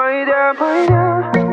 ma ei tea.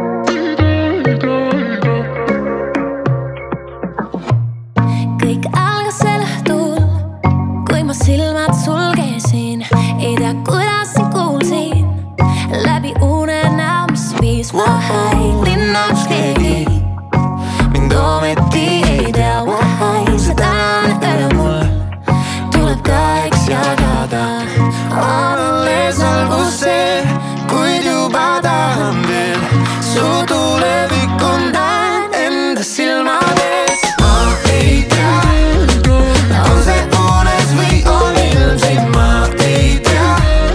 Kõik algas sel õhtul, kui ma silmad sulgesin. Ei tea, kuidas sind kuulsin läbi unenäo, mis viis why linna üks keegi mind ometi ei tea why. See tänane öö mul tuleb kaheks jagada. On alles algus see, kuid juba tahan veel su tulevik on näen enda silmades. Ma ei tea, on see unes või on ilm siin, ma ei tea.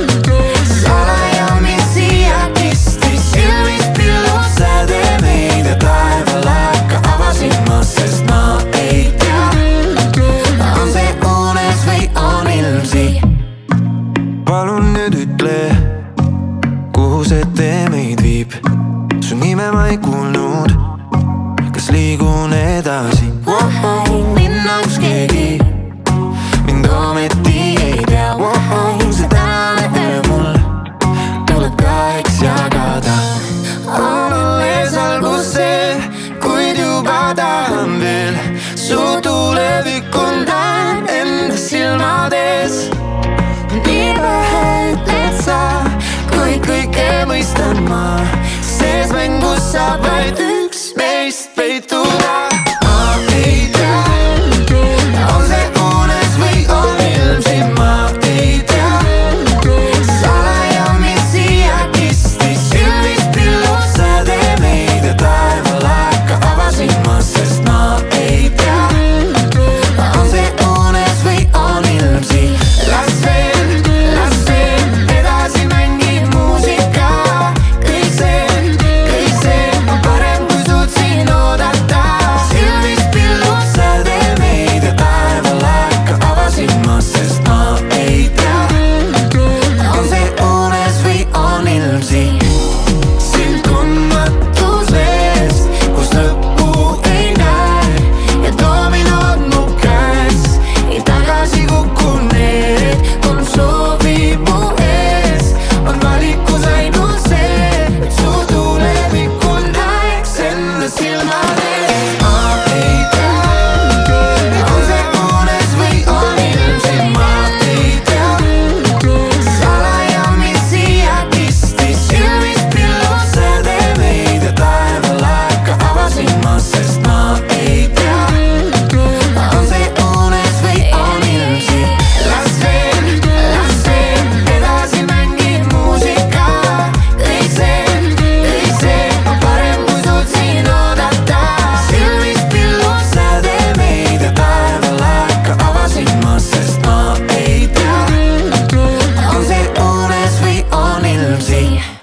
Salaja, mis siia kistis silmist pillus, säde meid ja taevalaeka avasin ma, sest ma ei tea, on see unes või on ilm siin. Palun nüüd ütle, kuhu see tee meid viib. Su nime ma ei kuulnud, kas liigun edasi? Why linna üks keegi mind ometi ei tea why. See tänane öö mul tuleb kaheks jagada. On alles algus see, kuid juba tahan veel su tulevik on näen enda silmades. Nii vähe ütled sa, kui kõike mõistan ma, sees mängus saab vaid üks meist peituda. Ma ei tea, on see unes või on ilm siin, ma ei tea. Salaja, mis siia kistis silmist pillus, säde meid ja taevalaeka avasin ma, sest ma ei tea, on see unes või on ilm siin. Las veel edasi mängib muusika. Kõik see on parem, kui suutsin oodata. Silmist pillus, säde meid ja taevalaeka avasin ma, sest ma ei tea, on see unes või on ilm siin. Sind tundmatus vees, kus lõppu ei näe ja dominod mu käes ei tagasi kuku need. On soovi mu ees, on valikus ainult see, et su tulevikku näeks enda silmades. Ma ei tea, on see unes või on ilm siin, ma ei tea. Salaja, mis siia kistis silmist pillus, säde meid ja taevalaeka avasin ma, sest ma ei tea, on see unes või on ilm siin. Las veel edasi mängib muusika. Kõik see on parem, kui suutsin oodata. Silmist pillus, säde meid ja taevalaeka avasin ma, sest ma ei tea, on see unes või on ilm siin.